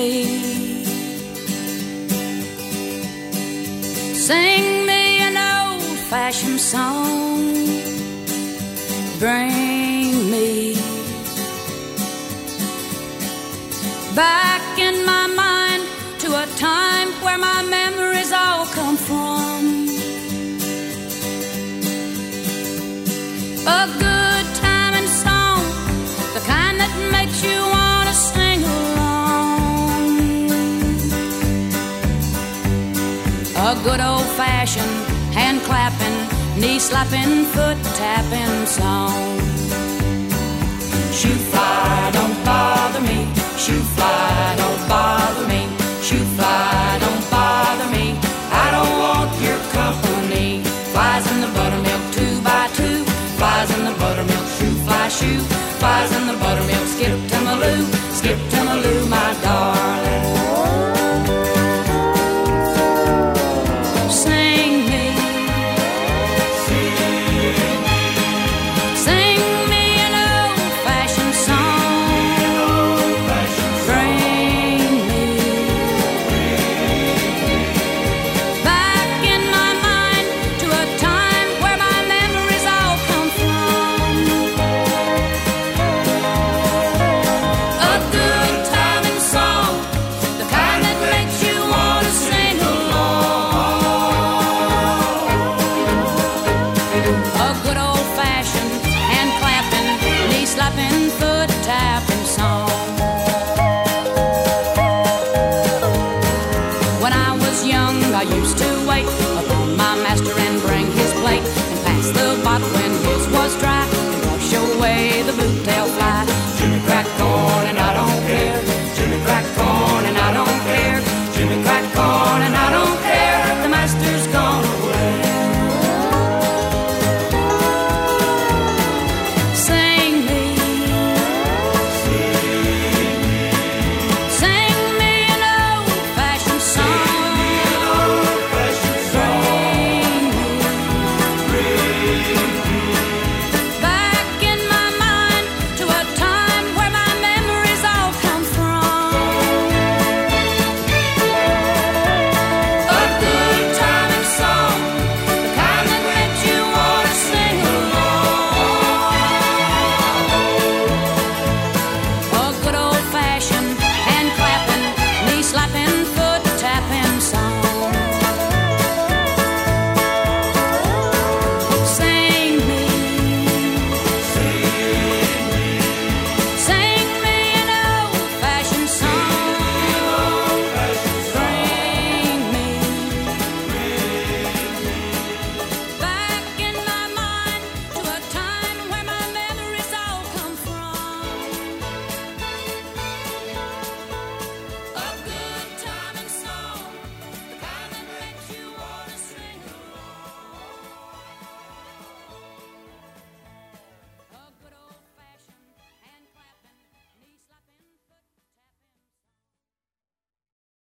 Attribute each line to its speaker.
Speaker 1: Sing me an old-fashioned song. Bring me back in my mind to a time where my memories all come from. A good time and song, the kind that makes you want to sing along. A good old-fashioned hand-clapping, knee-slapping, foot-tapping song. Shoe fly, don't bother me. Shoe fly, don't bother me. Shoe fly, don't bother me. I don't want your company. Flies in the buttermilk 2x2. Flies in the buttermilk, shoe fly, shoe. Flies in the buttermilk, skip to Maloo, my darling. Sing me, sing